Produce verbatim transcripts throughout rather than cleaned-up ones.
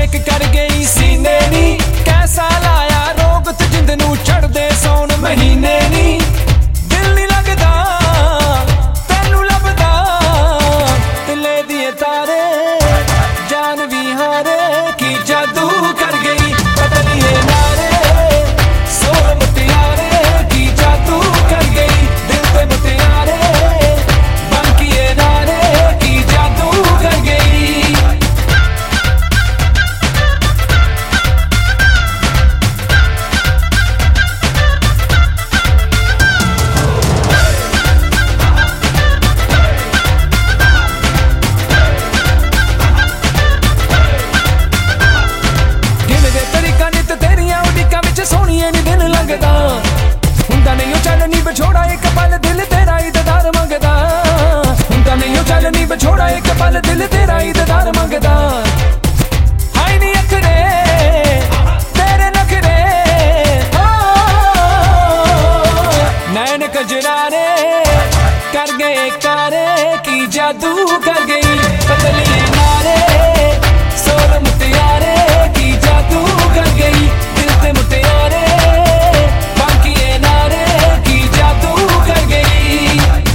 Shake कर गई सीने नी। कैसा लाया रोग ते जिंद नू चढ़दे सौन महीने नी। दिल नी लगदा तेनू लभदा दिले दिए तारे जान भी हारे की जादू कर गई बदलिए नारे। सोर मुटियारे की जादू कर गई दिल ते मुटियारे बनकिए नारे की जादू कर गई। सोनिए नी दिन लगदा हुंदा नहीं ओ चल नी बछोड़ा एक पल दिल तेरा ही दीदार मंगदा। हुंदा नहीं ओ चल नी बछोड़ा एक पल दिल तेरा ही दीदार मंगदा। हाय नी अखरे तेरे नखरे नैन कजरारे कर गए कारे की जादू कर गई बदलिए नारे। सोर मुटियारे की जादू कर गई दिल ते मुटियारे बाकिए नारे की जादू कर गई।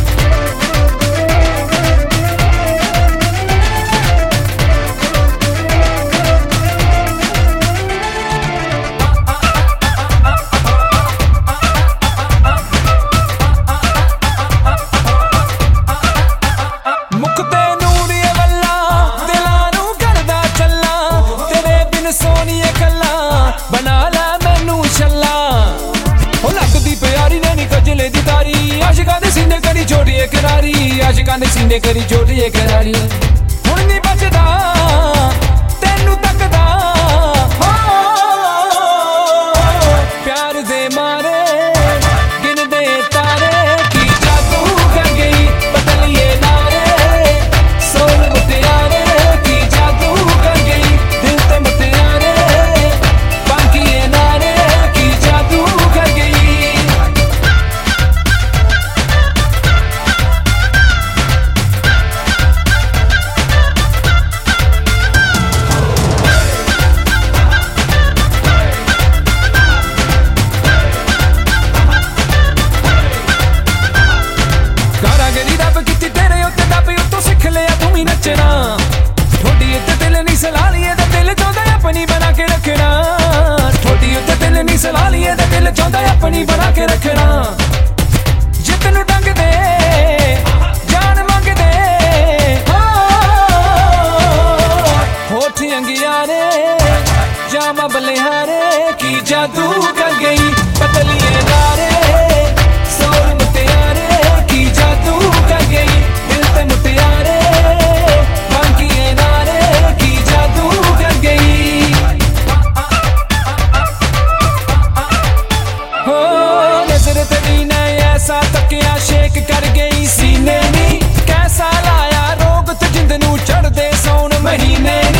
मुकते नूरी वल्ला दिलां नू करदा चल्ला तेरे बिन सोनिए कल्ला बना ला मैनू छल्ला। हो लगदी प्यारी नैनी कजले दी तारी आशिकां दे सीने करी छोड़िए करारी। आशिकां दे सीने करी छोड़िए करारी हुण नी बचदा तेनू तकदा हो प्यार दे मारे गिन दे तारे की जादू कर गई बदलिए नारे। सोर मुटियारे की जादू कर गई दिल ते मुटियारे बाकिए नारे की जादू कर गई। कारागिरी रब कीती तेरे उत्ते दब उत्तों सिख लिया तू ही नचना। ठोडी उत्ते दिल नहीं सला लिए ते दिल चाहता अपनी बना के रखना। ठोडी उत्ते दिल नहीं सला लिए ते दिल चाहता अपनी बना के रखना। जितनू डंग दे जान मंग दे होठ अंगियारे जामा बलिहारे की जादू कर गई बदलिए नारे। सोर मुटियारे की जादू कर गई दिल ते मुटियारे बाकिए नारे की जादू कर गई। हो नजर तेरी ने ऐसा तकिया शेक कर गई सीने नी। कैसा लाया रोग ते जिंद नू चढ़दे सौन महीने नी।